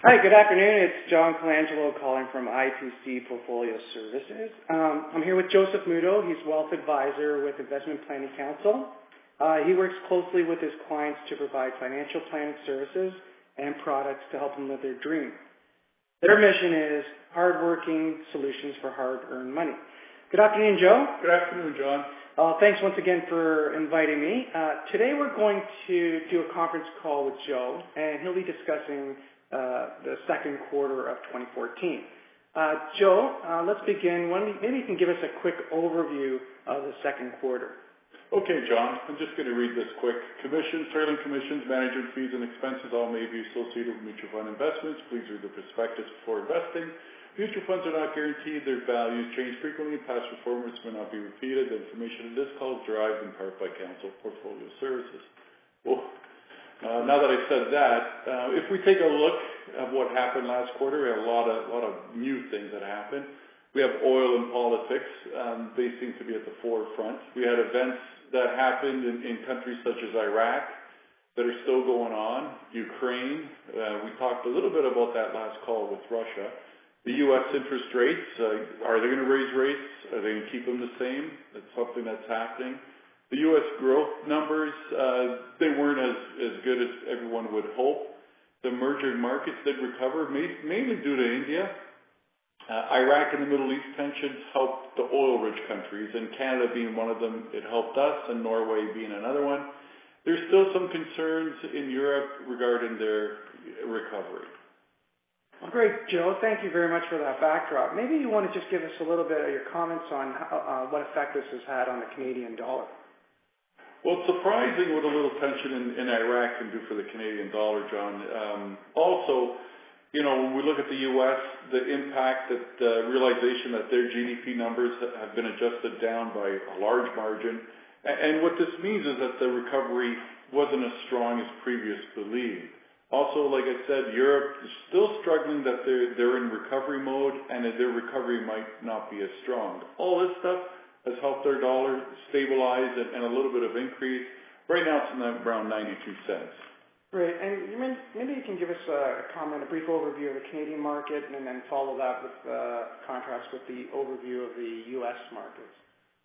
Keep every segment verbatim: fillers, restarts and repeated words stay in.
Hi, good afternoon. It's John Colangelo calling from I two C Portfolio Services. Um, I'm here with Joseph Muto. He's Wealth Advisor with Investment Planning Council. Uh, he works closely with his clients to provide financial planning services and products to help them live their dream. Their mission is hardworking solutions for hard-earned money. Good afternoon, Joe. Good afternoon, John. Uh, thanks once again for inviting me. Uh, today we're going to do a conference call with Joe, and he'll be discussing uh, the second quarter of twenty fourteen. Uh, Joe, uh, let's begin. Maybe you can give us a quick overview of the second quarter. Okay, John. I'm just going to read this quick. Commissions, trailing commissions, management fees, and expenses all may be associated with mutual fund investments. Please read the prospectus before investing. Mutual funds are not guaranteed. Their values change frequently. Past performance may not be repeated. The information in this call is derived in part by Council Portfolio Services. Well, uh, now that I've said that, uh, if we take a look at what happened last quarter, we have a lot of, lot of new things that happened. We have oil and politics. Um, they seem to be at the forefront. We had events that happened in, in countries such as Iraq that are still going on. Ukraine, uh, we talked a little bit about that last call with Russia. The U S interest rates, uh, are they going to raise rates? Are they going to keep them the same? That's something that's happening. The U S growth numbers, uh, they weren't as, as good as everyone would hope. The emerging markets did recover, mainly due to India. Uh, Iraq and the Middle East tensions helped the oil-rich countries, and Canada being one of them, it helped us, and Norway being another one. There's still some concerns in Europe regarding their recovery. Well, great, Joe. Thank you very much for that backdrop. Maybe you want to just give us a little bit of your comments on how, uh, what effect this has had on the Canadian dollar. Well, it's surprising what a little tension in, in Iraq can do for the Canadian dollar, John. Um, also, you know, when we look at the U S, the impact that the uh, realization that their G D P numbers have been adjusted down by a large margin. And what this means is that the recovery wasn't as strong as previously believed. Also, like I said, Europe is still struggling that they're, they're in recovery mode and that their recovery might not be as strong. All this stuff has helped their dollar stabilize and, and a little bit of increase. Right now it's around ninety-two cents. Great. And you may, maybe you can give us a comment, a brief overview of the Canadian market, and then follow that with uh, contrast with the overview of the U S markets.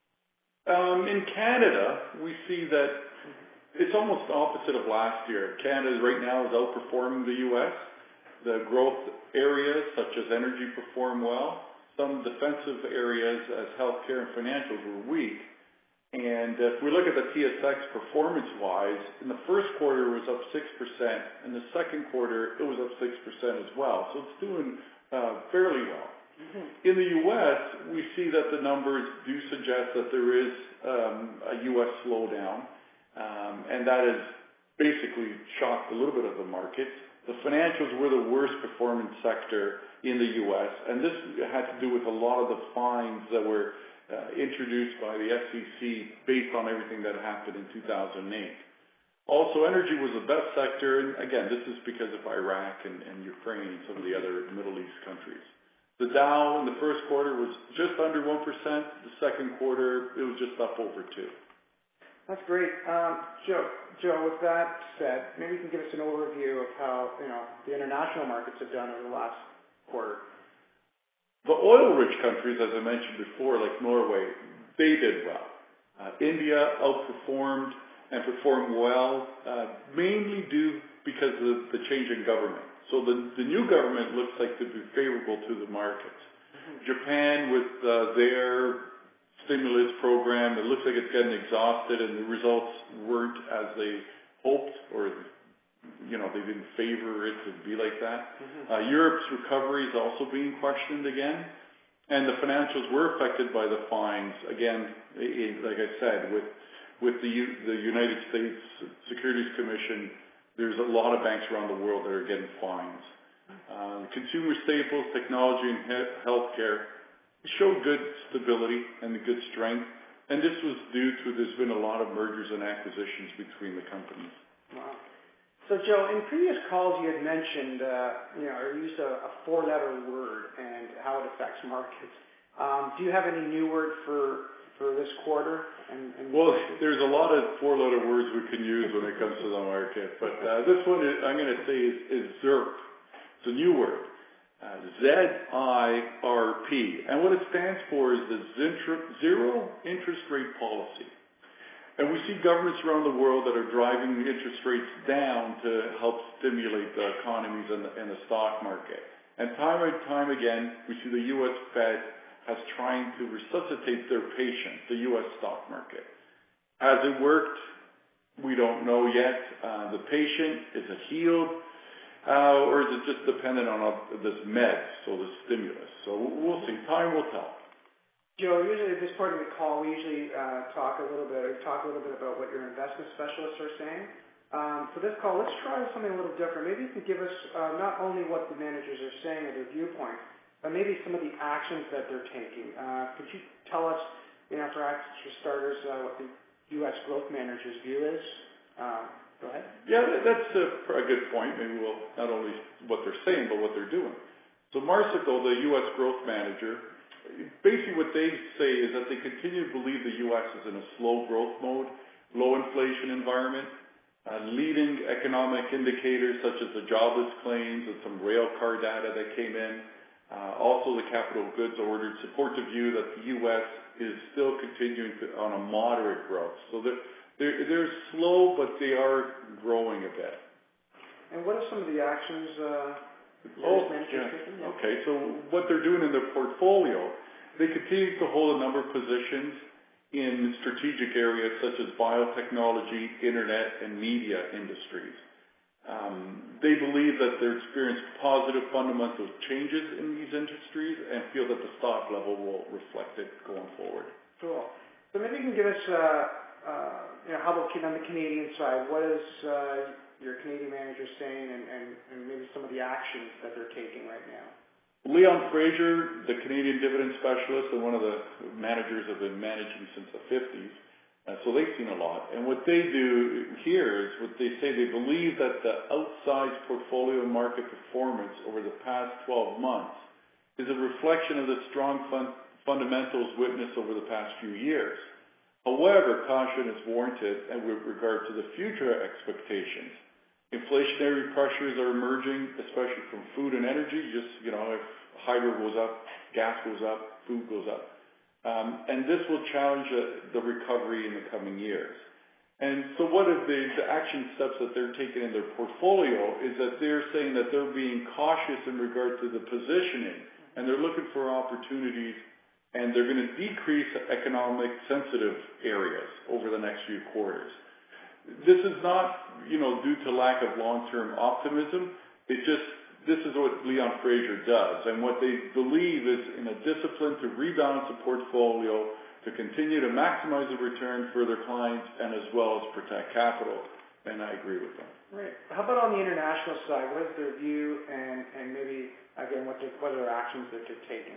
Um, in Canada, we see that it's almost opposite of last year. Canada right now is outperforming the U S. The growth areas such as energy perform well. Some defensive areas as healthcare and financials were weak. And if we look at the T S X performance-wise, in the first quarter it was up six percent. In the second quarter, it was up six percent as well. So it's doing uh, fairly well. Mm-hmm. In the U S, we see that the numbers do suggest that there is um, a U S slowdown, um, and that has basically shocked a little bit of the markets. The financials were the worst performing sector in the U S, and this had to do with a lot of the fines that were Uh, introduced by the S E C based on everything that happened in two thousand eight. Also, energy was the best sector, and again, this is because of Iraq and, and Ukraine and some of the other Middle East countries. The Dow in the first quarter was just under one percent. The second quarter, it was just up over two. That's great. Um, Joe, Joe, with that said, maybe you can give us an overview of how, you know, the international markets have done over the last quarter. The oil-rich countries, as I mentioned before, like Norway, they did well. Uh, India outperformed and performed well, uh, mainly due because of the change in government. So the, the new government looks like to be favorable to the markets. Mm-hmm. Japan, with uh, their stimulus program, it looks like it's getting exhausted, and the results weren't as they hoped, or you know, they didn't favor it to be like that. Mm-hmm. Uh, Europe's recovery is also being questioned again, and the financials were affected by the fines. Again, it, like I said, with with the U, the United States Securities Commission, there's a lot of banks around the world that are getting fines. Uh, consumer staples, technology, and he- healthcare showed good stability and good strength, and this was due to there's been a lot of mergers and acquisitions between the companies. Wow. So, Joe, in previous calls you had mentioned, uh, you know, or used a, a four-letter word and how it affects markets. Um, do you have any new word for for this quarter? And, and well, there's a lot of four-letter words we can use when it comes to the market, but uh, this one is, I'm going to say is, is ZIRP. It's a new word. Uh, Z I R P. And what it stands for is the Zero Interest Rate Policy. And we see governments around the world that are driving the interest rates down to help stimulate the economies and the, and the stock market. And time and time again, we see the U S Fed as trying to resuscitate their patient, the U S stock market. Has it worked? We don't know yet. Uh, the patient, is it healed? Uh, or is it just dependent on uh, this med, so the stimulus? So we'll see. Time will tell. Joe, usually at this part of the call, we usually uh, talk a little bit, or talk a little bit about what your investment specialists are saying. Um, for this call, let's try something a little different. Maybe you can give us uh, not only what the managers are saying or their viewpoint, but maybe some of the actions that they're taking. Uh, could you tell us, you know, for starters, uh, what the U S growth manager's view is? Uh, Go ahead. Yeah, that's a, a good point. Maybe we'll not only what they're saying, but what they're doing. So Marsico, the U S growth manager, basically what they say is that they continue to believe the U S is in a slow growth mode, low inflation environment, uh, leading economic indicators such as the jobless claims and some rail car data that came in. Uh, also, the capital goods ordered support the view that the U S is still continuing to, on a moderate growth. So that They're, they're slow, but they are growing a bit. And what are some of the actions uh, oh, yeah. taking? Okay, so what they're doing in their portfolio, they continue to hold a number of positions in strategic areas such as biotechnology, internet, and media industries. Um, they believe that they're experiencing positive fundamental changes in these industries and feel that the stock level will reflect it going forward. Cool. So maybe you can give us... Uh, Uh, you know, how about on the Canadian side? What is uh, your Canadian manager saying, and, and, and maybe some of the actions that they're taking right now? Leon Fraser, the Canadian dividend specialist and one of the managers have been managing since the fifties, uh, so they've seen a lot. And what they do here is what they say they believe that the outsized portfolio market performance over the past twelve months is a reflection of the strong fun- fundamentals witnessed over the past few years. However, caution is warranted and with regard to the future expectations. Inflationary pressures are emerging, especially from food and energy. Just, you know, if hydro goes up, gas goes up, food goes up. Um, and this will challenge uh, the recovery in the coming years. And so what are the, the action steps that they're taking in their portfolio is that they're saying that they're being cautious in regard to the positioning, and they're looking for opportunities, and they're going to decrease economic sensitive areas over the next few quarters. This is not, you know, due to lack of long-term optimism. It just, this is what Leon Fraser does. And what they believe is in a discipline to rebalance the portfolio, to continue to maximize the return for their clients, and as well as protect capital. And I agree with them. Right. How about on the international side? What is their view, and, and maybe, again, what, the, what are their actions that they're taking?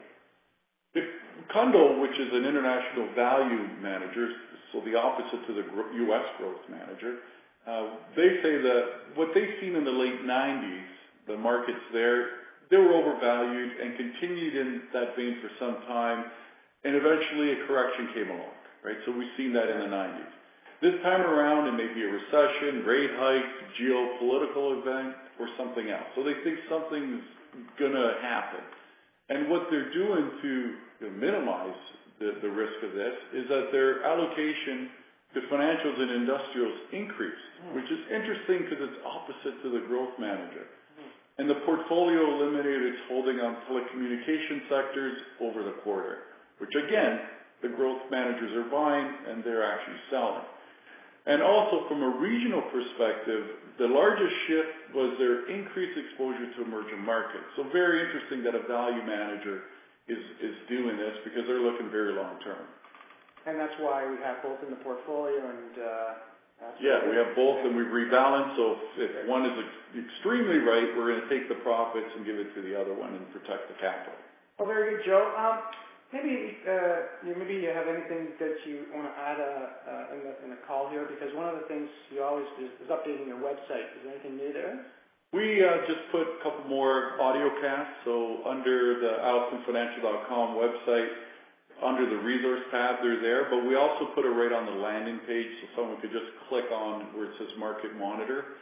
Cundill, which is an international value manager, so the opposite to the U S growth manager, uh, they say that what they've seen in the late nineties, the markets there, they were overvalued and continued in that vein for some time, and eventually a correction came along, right? So we've seen that in the nineties. This time around, it may be a recession, rate hike, geopolitical event, or something else. So they think something's going to happen. And what they're doing to minimize the, the risk of this is that their allocation to financials and industrials increased, mm. which is interesting because it's opposite to the growth manager. Mm. And the portfolio eliminated its holding on telecommunication sectors over the quarter, which again, the growth managers are buying and they're actually selling. And also from a regional perspective, the largest shift was their increased exposure to emerging markets. So very interesting that a value manager is, is doing this because they're looking very long term. And that's why we have both in the portfolio and... Uh, yeah, we have both and we rebalance. So if, if one is ex- extremely right, we're going to take the profits and give it to the other one and protect the capital. Well, very good, Joe. Um, Maybe uh, you maybe you have anything that you want to add uh, uh, in, the, in the call here, because one of the things you always do is updating your website. Is there anything new there? We uh, just put a couple more audio casts. So under the Allison Financial dot com website, under the resource tab, they're there. But we also put it right on the landing page, so someone could just click on where it says Market Monitor.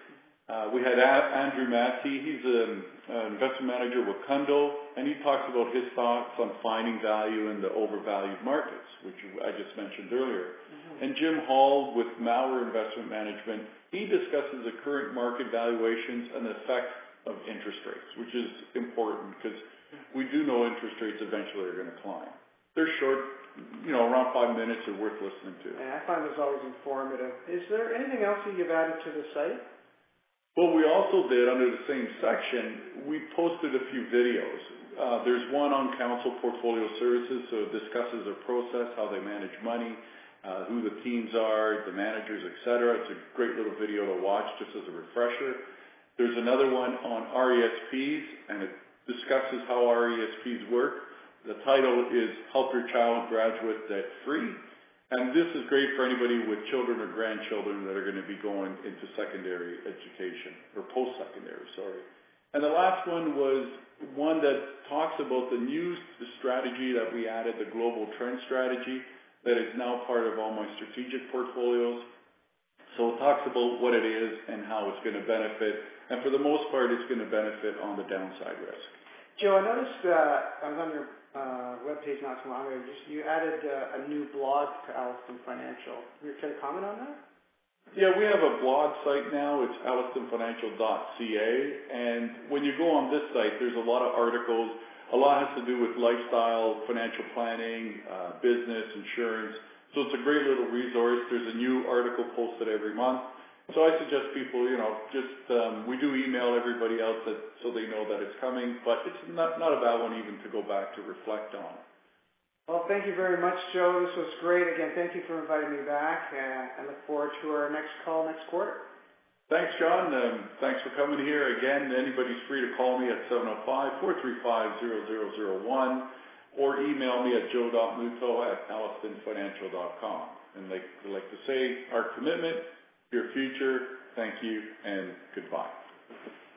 Uh, we had a- Andrew Massey. He's an uh, investment manager with Cundall, and he talks about his thoughts on finding value in the overvalued markets, which I just mentioned earlier. Mm-hmm. And Jim Hall with Maurer Investment Management, he discusses the current market valuations and the effect of interest rates, which is important because we do know interest rates eventually are going to climb. They're short, you know, around five minutes are worth listening to. Yeah, I find this always informative. Is there anything else that you've added to the site? Well, we also did, under the same section, we posted a few videos. Uh, there's one on Council Portfolio Services, so it discusses their process, how they manage money, uh, who the teams are, the managers, et cetera. It's a great little video to watch just as a refresher. There's another one on R E S Ps, and it discusses how R E S Ps work. The title is Help Your Child Graduate Debt Free. And this is great for anybody with children or grandchildren that are going to be going into secondary education, or post-secondary, sorry. And the last one was one that talks about the new strategy that we added, the Global Trend Strategy, that is now part of all my strategic portfolios. So it talks about what it is and how it's going to benefit. And for the most part, it's going to benefit on the downside risk. Joe, I noticed uh, I was on your uh, webpage not too long ago. Just, you added uh, a new blog to Alliston Financial. Can you comment on that? Yeah, we have a blog site now. It's alliston financial dot c a. And when you go on this site, there's a lot of articles. A lot has to do with lifestyle, financial planning, uh, business, insurance. So it's a great little resource. There's a new article posted every month. So I suggest people, you know, just, um, we do email everybody else that, so they know that it's coming, but it's not, not a bad one even to go back to reflect on. Well, thank you very much, Joe. This was great. Again, thank you for inviting me back, and I look forward to our next call next quarter. Thanks, John. Um, thanks for coming here. Again, anybody's free to call me at seven oh five, four three five, zero zero zero one or email me at joe dot muto at alliston financial dot com. And like, like to say, our commitment, your future, thank you, and goodbye.